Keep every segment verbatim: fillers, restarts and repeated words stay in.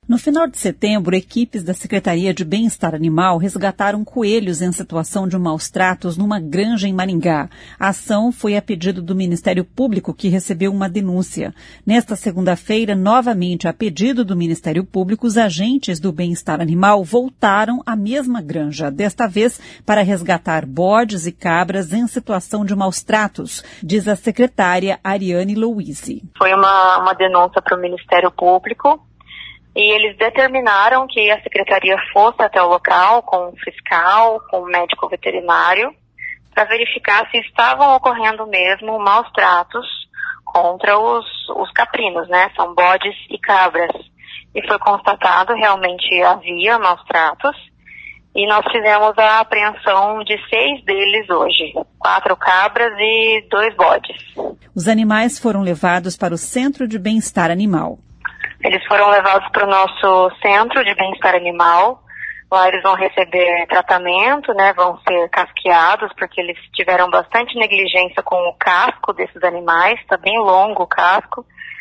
No final de setembro, equipes da Secretaria de Bem-Estar Animal resgataram coelhos em situação de maus tratos numa granja em Maringá. A ação foi a pedido do Ministério Público, que recebeu uma denúncia. Nesta segunda-feira, novamente a pedido do Ministério Público, os agentes do Bem-Estar Animal voltaram à mesma granja, desta vez para resgatar bodes e cabras em situação de maus tratos, diz a secretária Ariane Louise. Foi uma, uma denúncia para o Ministério Público. E eles determinaram que a secretaria fosse até o local com o fiscal, com o médico veterinário, para verificar se estavam ocorrendo mesmo maus tratos contra os, os caprinos, né? São bodes e cabras. E foi constatado, realmente havia maus tratos. E nós fizemos a apreensão de seis deles hoje, quatro cabras e dois bodes. Os animais foram levados para o Centro de Bem-Estar Animal. Eles foram levados para o nosso Centro de Bem-Estar Animal. Lá eles vão receber tratamento, né? Vão ser casqueados, porque eles tiveram bastante negligência com o casco desses animais. Está bem longo o casco.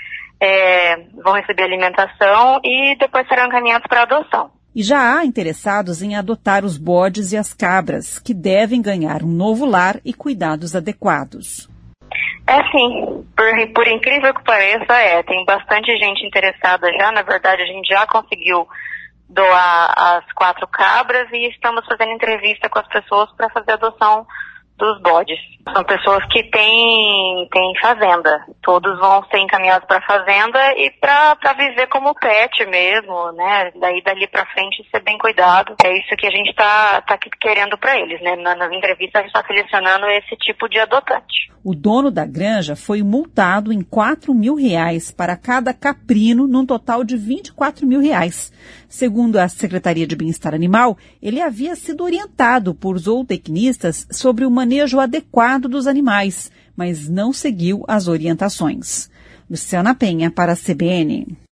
É, vão receber alimentação e depois serão encaminhados para adoção. E já há interessados em adotar os bodes e as cabras, que devem ganhar um novo lar e cuidados adequados. É sim, por, por incrível que pareça, é, tem bastante gente interessada já, na verdade a gente já conseguiu doar as quatro cabras e estamos fazendo entrevista com as pessoas para fazer a adoção dos bodes. São pessoas que têm, têm fazenda, todos vão ser encaminhados para a fazenda e para viver como pet mesmo, né, daí dali para frente ser bem cuidado. É isso que a gente está tá querendo para eles, né, nas entrevistas a gente está selecionando esse tipo de adotante. O dono da granja foi multado em quatro mil reais para cada caprino, num total de vinte e quatro mil reais. Segundo a Secretaria de Bem-Estar Animal, ele havia sido orientado por zootecnistas sobre o manejo adequado dos animais, mas não seguiu as orientações. Luciana Penha, para a C B N.